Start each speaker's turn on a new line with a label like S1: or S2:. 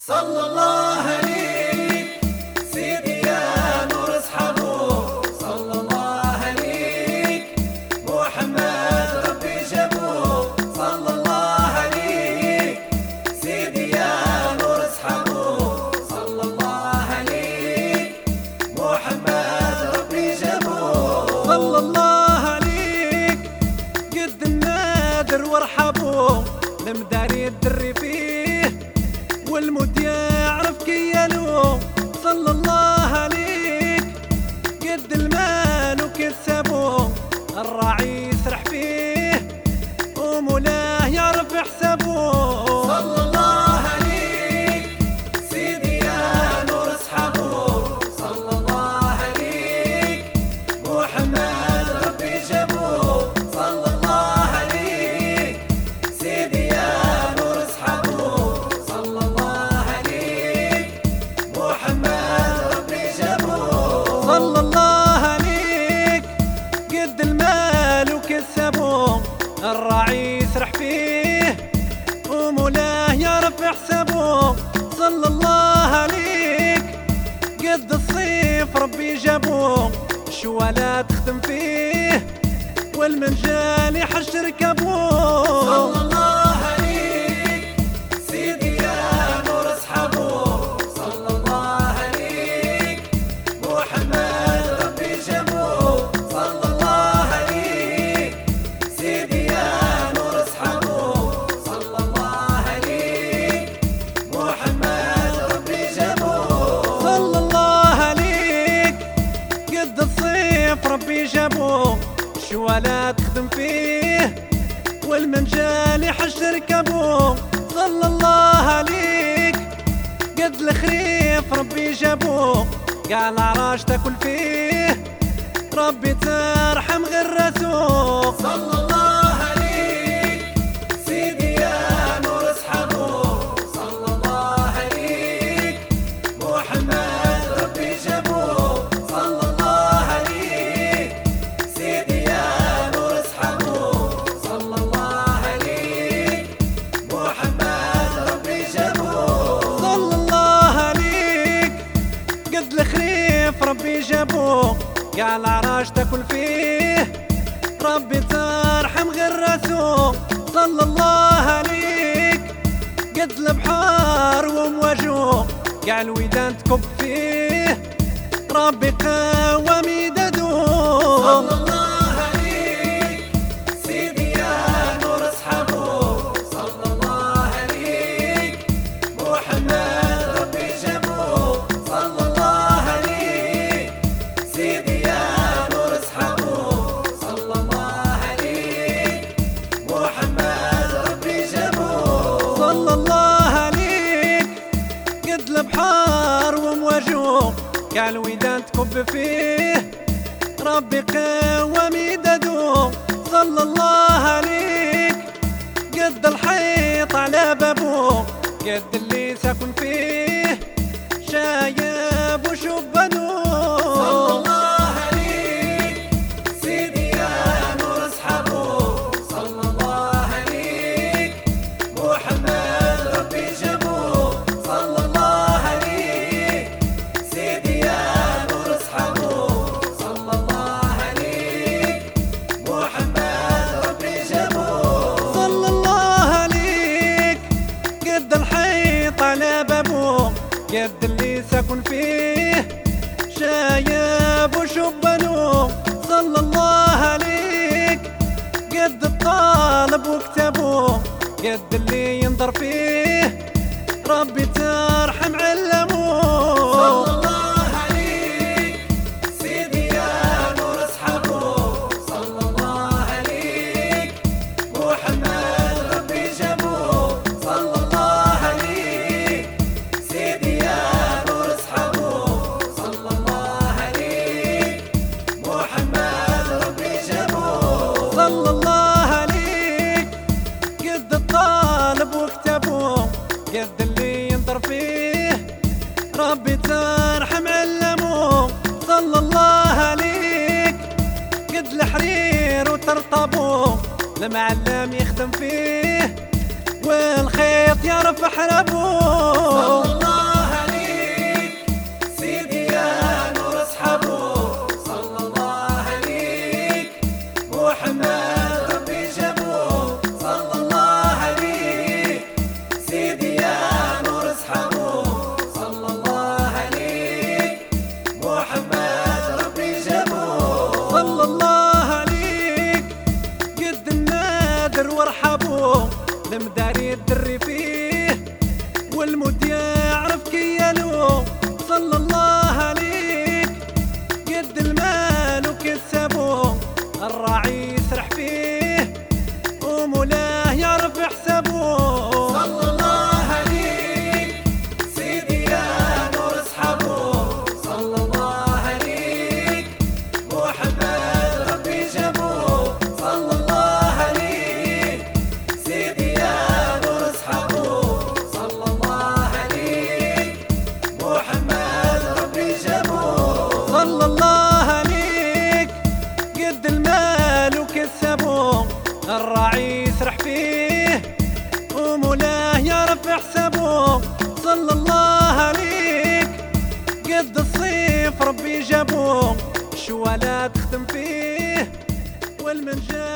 S1: صلى الله عليك سيدي يا نور اصحابه. صلى الله عليك محمد ربي جابوه. صلى الله عليك سيدي يا نور اصحابه. صلى الله عليك محمد ربي جابوه.
S2: صلى الله عليك قد النادر وارحبوه، المداري الدري فيه والمد يعرف كيالو. صلى الله عليك قد المال وكسبوه، الراعي يسرح فيه ومولاه يعرف يحسبوه.
S1: صلى الله عليك سيدي يا نور اصحابه. صلى الله عليك محمد ربي جابوه. صلى الله عليك سيدي يا نور اصحابه. صلى الله عليك محمد ربي جابوه.
S2: صلى الله عليك قد المال وكسبوه، الراعي يسرح فيه ومولاه يعرف يحسبوه. صلى الله عليك قد الصيف ربي جابوه، الشوالات تخدم فيه والمنجال يحش ركبوه.
S1: صلى الله عليك سيدي يا نور اصحابه. صلى الله عليك محمد ربي جابوه. صلى الله عليك سيدي يا نور اصحابه. صلى الله عليك محمد ربي جابوه.
S2: صلى الله عليك قد الصيف ربي جابوه، الشوالات تخدم فيه والمنجال يحش ركبوه. صلى الله عليك قد الخريف ربي جابوه، قاع العراش تاكل فيه ربي ترحم غير راسوه.
S1: صلى الله عليك سيدي يا نور اصحابه. صلى الله عليك محمد ربي جابوه. صلى الله عليك سيدي يا نور اصحابه. صلى الله عليك محمد ربي جابوه.
S2: صلى الله عليك قد الخريف ربي جابوه، قاع العراش تاكل فيه ربي ترحم غير راسوه. صلى الله عليك قد البحار ومواجوه، قاع الويدان تكب فيه ربي قوى مدادوه.
S1: صلى الله عليك سيدي يا نور اصحابه. صلى الله عليك محمد ربي جابوه. صلى الله عليك سيدي يا نور اصحابه. صلى الله عليك محمد ربي جابوه.
S2: صلى الله عليك قد البحار ومواجوه، قاع الويدان تكب فيه ربي قوى مدادوه. صلى الله عليك قد الحيط على بابوه، قد اللي ساكن فيه شايب وشبانوه.
S1: صلى الله عليك سيدي يا نور اصحابه. صلى الله عليك محمد ربي جابوه. صلى الله عليك سيدي يا نور اصحابه. صلى الله عليك محمد ربي جابوه.
S2: صلى الله عليك قد الحيط على بابوه، قد اللي ساكن فيه شايب وشبانوه. صلى الله عليك قد الطالب وكتبوه، قد اللي ينظر فيه ربي ترحم علموه.
S1: صلى الله عليك سيدي يا نور اصحابه. صلى الله عليك محمد ربي جابوه. صلى الله عليك سيدي يا نور اصحابه. صلى الله عليك محمد ربي جابوه.
S2: صلى الله عليك قد الطالب وكتبوه، قد اللي ينظر فيه ربي ترحم علموه. صلى الله عليك قد الحرير وترطبوه، المعلم يخدم فيه والخيط يرفع ربوه.
S1: صلى الله عليك سيدي يا نور اصحابه، صلى الله عليك محمد ربي جابوه، صلى الله عليك سيدي يا نور اصحابه، صلى الله عليك محمد ربي جابوه.
S2: صلى الله عليك قد النادر وارحبوه، المداري الدري فيه والموت يعرف كيالوه. صلى الله عليك قد المال وكسبوه، الراعي يسرح فيه ومولاه يعرف حسابوه.
S1: صلى الله عليك سيدي يا نور اصحابه، صلى الله عليك محمد ربي جابوه، صلى الله عليك سيدي يا نور اصحابه، صلى الله عليك محمد ربي جابوه.
S2: صلى الله عليك قد المال وكسبوه، الراعي يسرح فيه ومولاه يعرف حسابوه. صلى الله عليك قد الصيف ربي جابوه، الشوالات تخدم فيه والمنجا